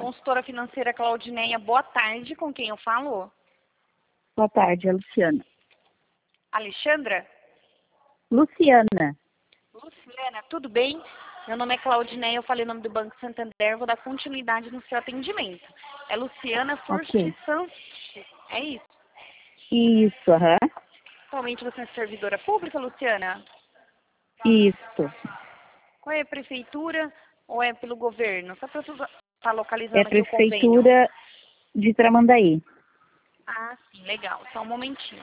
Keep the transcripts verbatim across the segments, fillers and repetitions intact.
Consultora financeira Claudineia, boa tarde. Com quem eu falo? Boa tarde, é Luciana. Alexandra? Luciana. Luciana, tudo bem? Meu nome é Claudineia, eu falei o nome do Banco Santander, vou dar continuidade no seu atendimento. É Luciana Furst Ok. Sanches, é isso? Isso, aham. Atualmente você é servidora pública, Luciana? Isso. Qual é a prefeitura ou é pelo governo? Só para eu estar É a localizando aqui o convênio. Prefeitura de Tramandaí. Ah, sim, legal. Só um momentinho.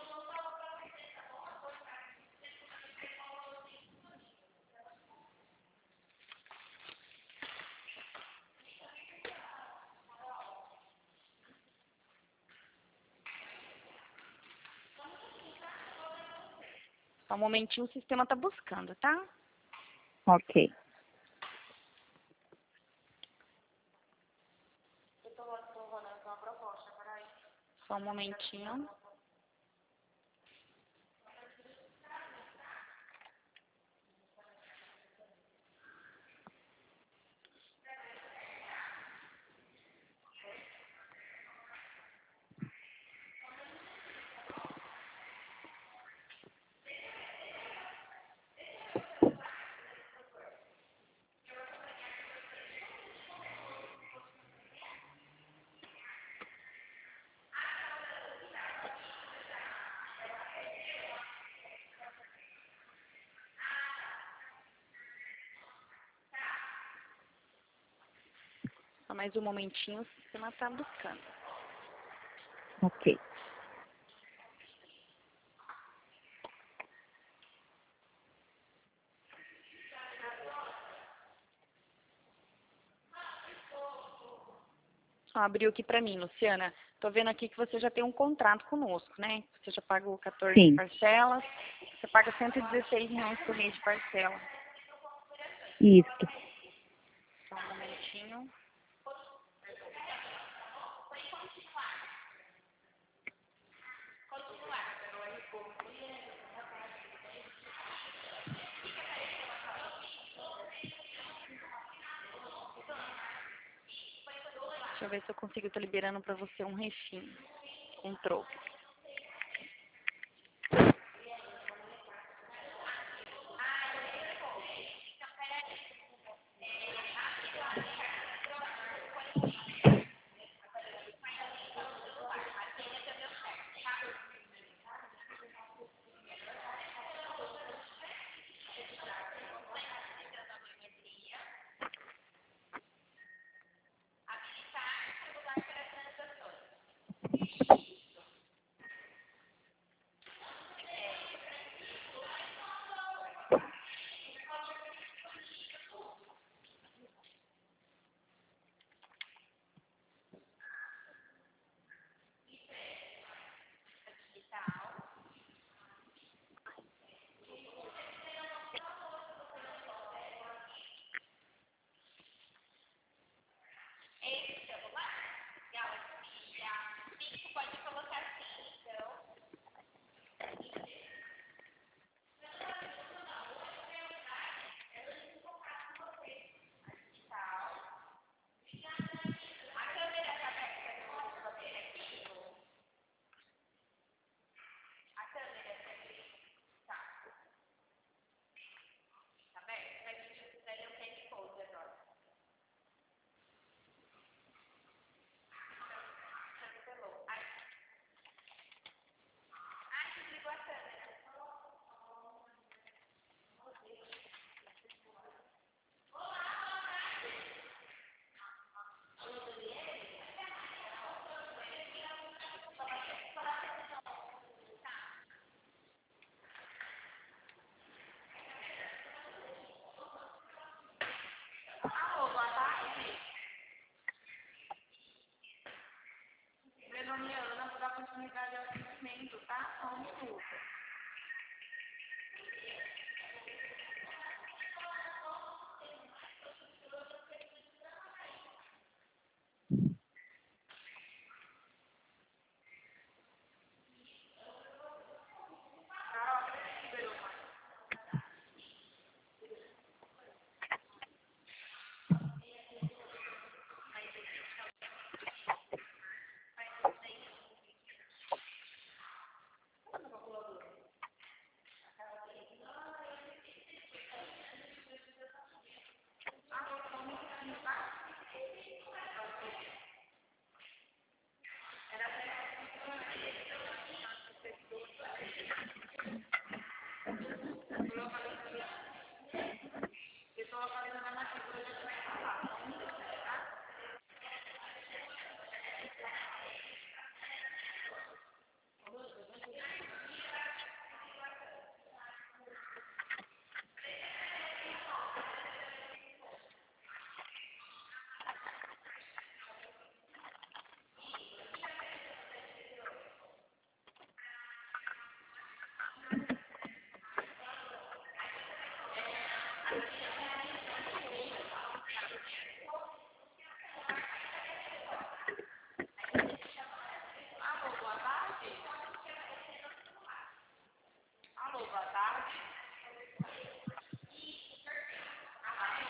Só um momentinho, o sistema está buscando, tá? Ok. Só um momentinho. Só mais um momentinho, o sistema está buscando. Ok. Só abriu aqui para mim, Luciana. Tô vendo aqui que você já tem um contrato conosco, né? Você já pagou quatorze Sim. parcelas. Você paga cento e dezesseis reais por mês de parcela. Isso. Só um momentinho. Deixa eu ver se eu consigo estar liberando para você um refim, um troco.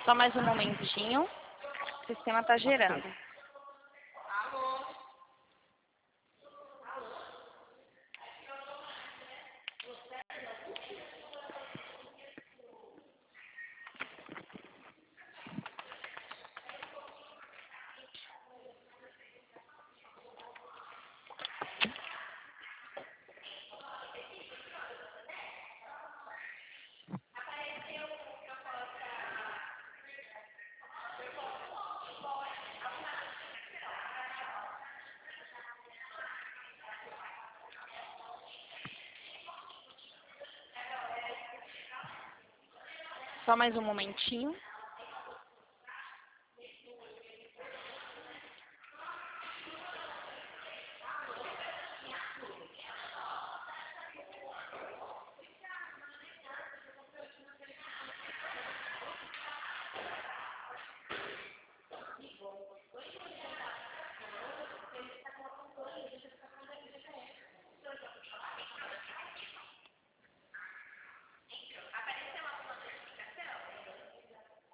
Só mais um momentinho. O sistema está gerando. Só mais um momentinho.